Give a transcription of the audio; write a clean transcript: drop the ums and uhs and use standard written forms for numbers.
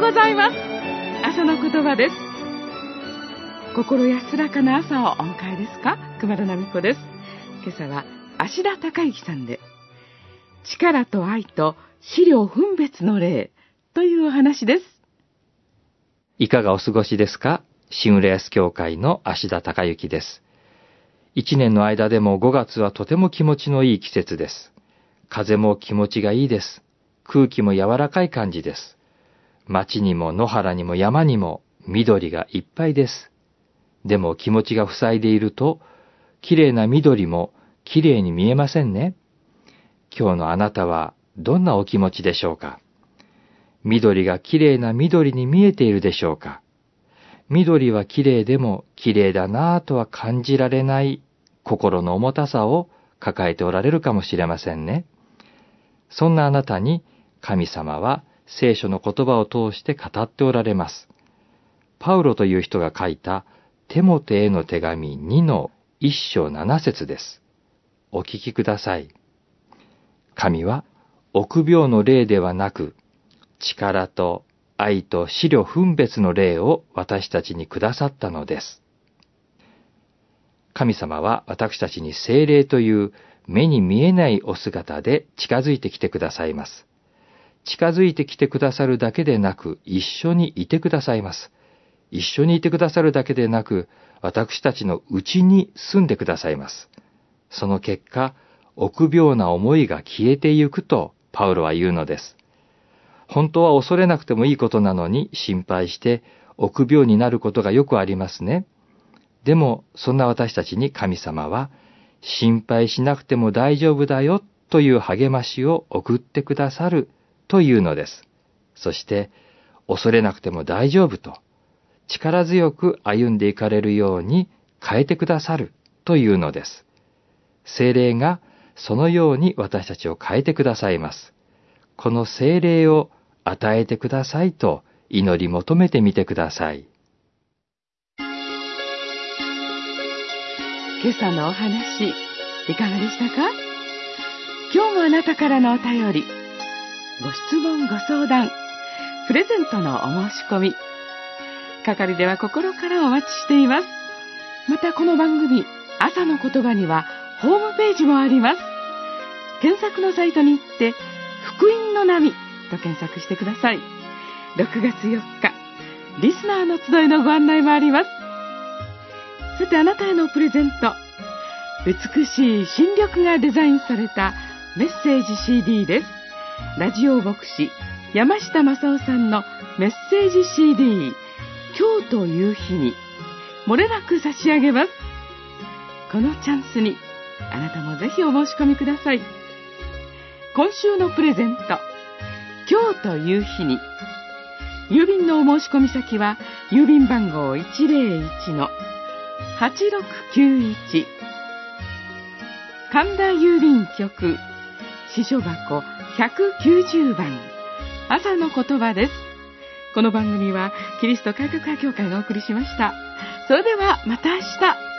ございます。朝の言葉です。心安らかな朝をお迎えですか？熊田奈美子です。今朝は芦田孝之さんで、力と愛と資料分別の例というお話です。 いかがお過ごしですか？新浦安教会の芦田孝之です。一年の間でも5月はとても気持ちのいい季節です。風も気持ちがいいです。空気も柔らかい感じです。町にも野原にも山にも緑がいっぱいです。でも気持ちが塞いでいると、きれいな緑もきれいに見えませんね。今日のあなたはどんなお気持ちでしょうか？緑がきれいな緑に見えているでしょうか？緑はきれいでもきれいだなぁとは感じられない心の重たさを抱えておられるかもしれませんね。そんなあなたに神様は聖書の言葉を通して語っておられます。パウロという人が書いたテモテへの手紙2の1章7節です。お聞きください。神は臆病の霊ではなく、力と愛と思慮分別の霊を私たちにくださったのです。神様は私たちに聖霊という目に見えないお姿で近づいてきてくださいます。近づいてきてくださるだけでなく、一緒にいてくださいます。一緒にいてくださるだけでなく、私たちのうちに住んでくださいます。その結果、臆病な思いが消えてゆくとパウロは言うのです。本当は恐れなくてもいいことなのに心配して臆病になることがよくありますね。でもそんな私たちに神様は心配しなくても大丈夫だよという励ましを送ってくださるというのです。そして恐れなくても大丈夫と力強く歩んでいかれるように変えてくださるというのです。聖霊がそのように私たちを変えてくださいます。この聖霊を与えてくださいと祈り求めてみてください。 今朝のお話、いかがでしたか？今日もあなたからのお便り、ご質問ご相談、プレゼントのお申し込み、係では心からお待ちしています。またこの番組、朝の言葉にはホームページもあります。検索のサイトに行って、福音の波と検索してください。6月4日、リスナーの集いのご案内もあります。さてあなたへのプレゼント、美しい新緑がデザインされたメッセージ CD です。ラジオ牧師山下正夫さんのメッセージ CD、今日という日に漏れなく差し上げます。このチャンスにあなたもぜひお申し込みください。今週のプレゼント、今日という日に。郵便のお申し込み先は郵便番号 101-8691、 神田郵便局支所箱190番、朝の言葉です。この番組はキリスト改革派教会がお送りしました。それではまた明日。